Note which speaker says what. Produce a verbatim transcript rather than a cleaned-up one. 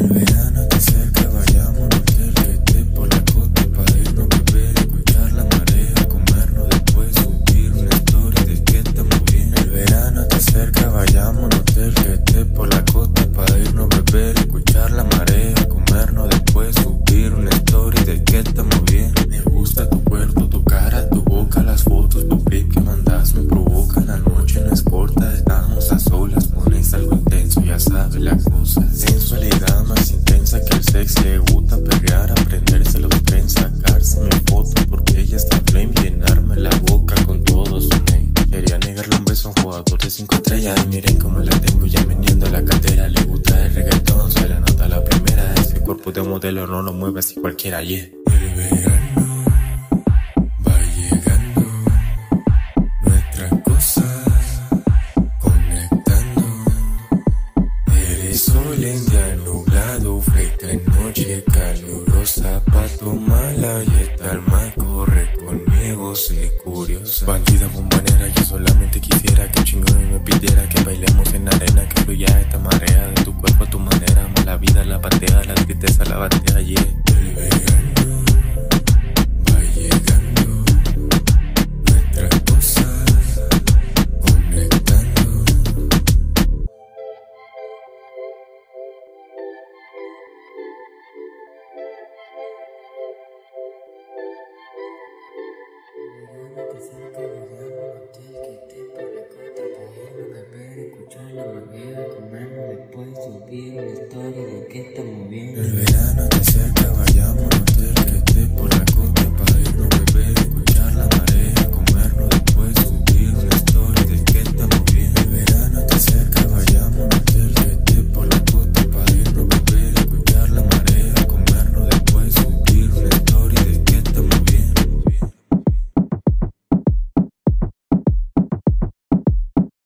Speaker 1: El verano te acerca, vayamos a un hotel que esté por la costa para irnos a beber, escuchar la marea, comernos después, subir una story de que estamos bien. El verano te acerca, vayamos a un hotel que esté por la costa para irnos a beber, escuchar la marea, comernos después, subir una story de que estamos bien. Me gusta tu cuerpo, tu cara, tu boca, las fotos, tu pic que mandas me provoca. La noche no es corta, estamos a solas, pones algo intenso, ya sabes la cosa. Sensualidad más intensa que el sex, le gusta perrear, aprenderse los tren, sacarse mi foto porque ella está flame, llenarme la boca con todo su name. Quería negarle un beso a un jugador de cinco estrellas y miren cómo la tengo ya vendiendo la cartera. Le gusta el reggaetón, se le nota la primera, ese cuerpo de modelo no lo mueve así cualquiera, yeah. El verano va llegando, nuestras cosas conectando. Eres sol en día nublado, fresca en noche calurosa, pa' tomarla y estar mal, corre conmigo, sé curiosa. Bandida bombonera, yo solamente quisiera que chingón me pidiera que bailemos en arena, que fluya esta marea de tu cuerpo a tu manera. Mala vida la patea, la tristeza la batea, yeah. El verano va llegando, nuestras cosas conectando. El verano te acerca, vayamos a un hotel que esté por la costa para irnos a beber, escuchar la marea, comernos después, subir una story de que estamos bien. El verano te acerca, vayamos a un hotel que